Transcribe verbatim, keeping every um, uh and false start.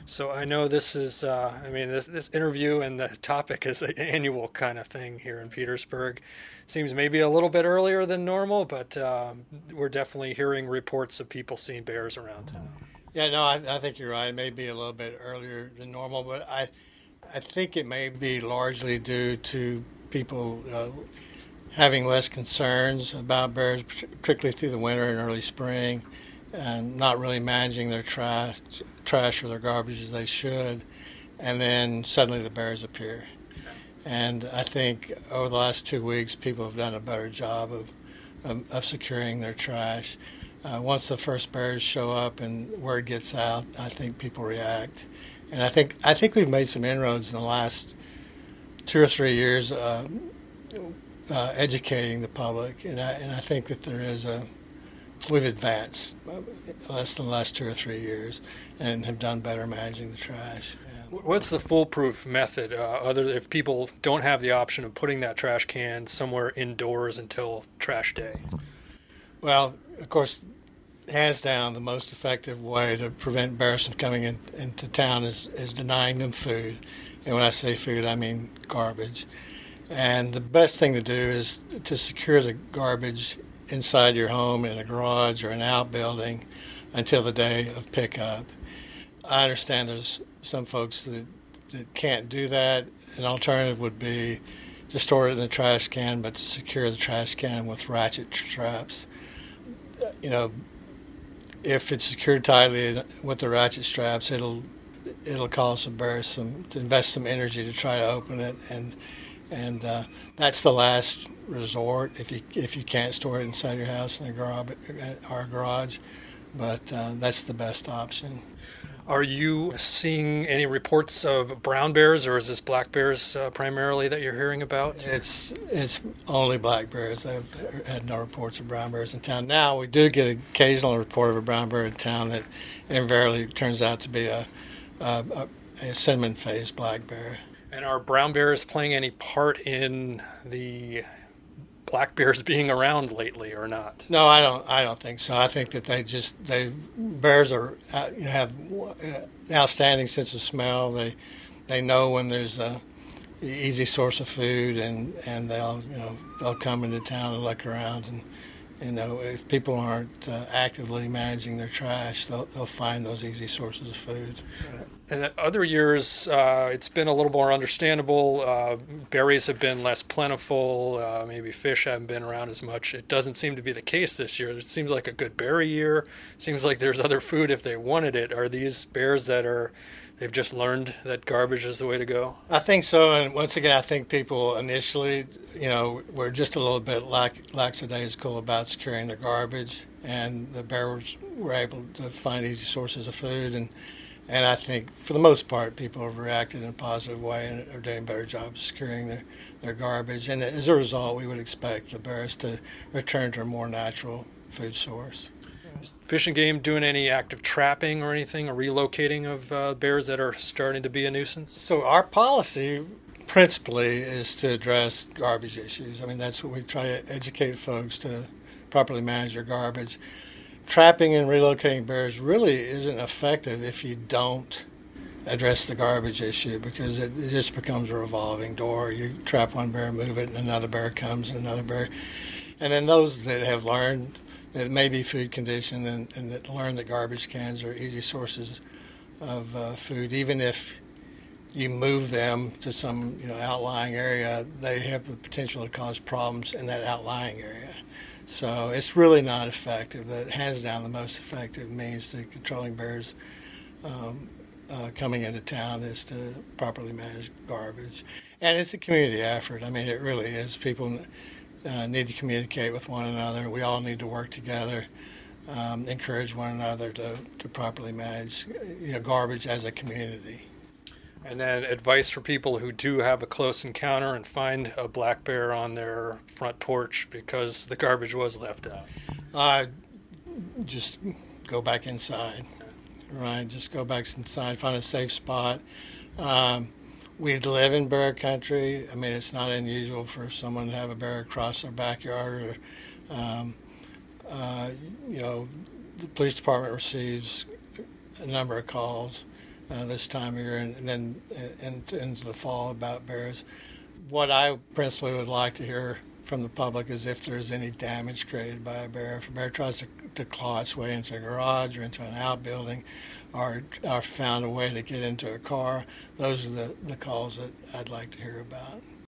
So I know this is, uh, I mean, this, this interview and the topic is an annual kind of thing here in Petersburg. Seems maybe a little bit earlier than normal, but um, we're definitely hearing reports of people seeing bears around town. Yeah, no, I, I think you're right. It may be a little bit earlier than normal, but I, I think it may be largely due to people uh, having less concerns about bears, particularly through the winter and early spring, and not really managing their trash, trash or their garbage as they should, and then suddenly the bears appear. And I think over the last two weeks, people have done a better job of of, of securing their trash. Uh, once the first bears show up and word gets out, I think people react, and I think I think we've made some inroads in the last two or three years, uh, uh, educating the public, and I and I think that there is a we've advanced less than the last two or three years, and have done better managing the trash. Yeah. What's the foolproof method, uh, other if people don't have the option of putting that trash can somewhere indoors until trash day? Well, of course, hands down, the most effective way to prevent bears from coming in, into town is, is denying them food. And when I say food, I mean garbage. And the best thing to do is to secure the garbage inside your home in a garage or an outbuilding until the day of pickup. I understand there's some folks that, that can't do that. An alternative would be to store it in the trash can, but to secure the trash can with ratchet straps. You know, if it's secured tightly with the ratchet straps, it'll it'll cause some bears some to invest some energy to try to open it, and and uh, that's the last resort if you if you can't store it inside your house in a garage or a garage, but uh, that's the best option. Are you seeing any reports of brown bears, or is this black bears uh, primarily that you're hearing about? It's it's only black bears. I've had no reports of brown bears in town. Now, we do get an occasional report of a brown bear in town that invariably turns out to be a, a, a cinnamon-faced black bear. And are brown bears playing any part in the black bears being around lately or not? No, I don't. I don't think so. I think that they just they bears are uh, have an outstanding sense of smell. They they know when there's a easy source of food, and, and they'll you know they'll come into town and look around, and you know if people aren't uh, actively managing their trash, they'll they'll find those easy sources of food. In other years, uh, it's been a little more understandable. Uh, berries have been less plentiful. Uh, maybe fish haven't been around as much. It doesn't seem to be the case this year. It seems like a good berry year. Seems like there's other food if they wanted it. Are these bears that are, they've just learned that garbage is the way to go? I think so. And once again, I think people initially, you know, were just a little bit lack, lackadaisical about securing their garbage. And the bears were able to find easy sources of food. And And I think, for the most part, people have reacted in a positive way and are doing a better job of securing their, their garbage. And as a result, we would expect the bears to return to a more natural food source. Is Fish and Game doing any active trapping or anything, or relocating of uh, bears that are starting to be a nuisance? So our policy, principally, is to address garbage issues. I mean, that's what we try to educate folks to properly manage their garbage. Trapping and relocating bears really isn't effective if you don't address the garbage issue, because it, it just becomes a revolving door. You trap one bear, move it, and another bear comes, and another bear. And then those that have learned that it may be food conditioned and, and that learn that garbage cans are easy sources of uh, food, even if you move them to some you know outlying area, they have the potential to cause problems in that outlying area. So it's really not effective. The hands down the most effective means to controlling bears um, uh, coming into town is to properly manage garbage. And it's a community effort. I mean, it really is. People uh, need to communicate with one another. We all need to work together, um, encourage one another to, to properly manage you know, garbage as a community. And then advice for people who do have a close encounter and find a black bear on their front porch because the garbage was left out. Uh, just go back inside, right? Just go back inside, find a safe spot. Um, we live in bear country. I mean, it's not unusual for someone to have a bear across their backyard. Or, um, uh, you know, the police department receives a number of calls uh, this time of year, and, and then into, into the fall about bears. What I principally would like to hear from the public is if there's any damage created by a bear. If a bear tries to, to claw its way into a garage or into an outbuilding, or, or found a way to get into a car, those are the, the calls that I'd like to hear about.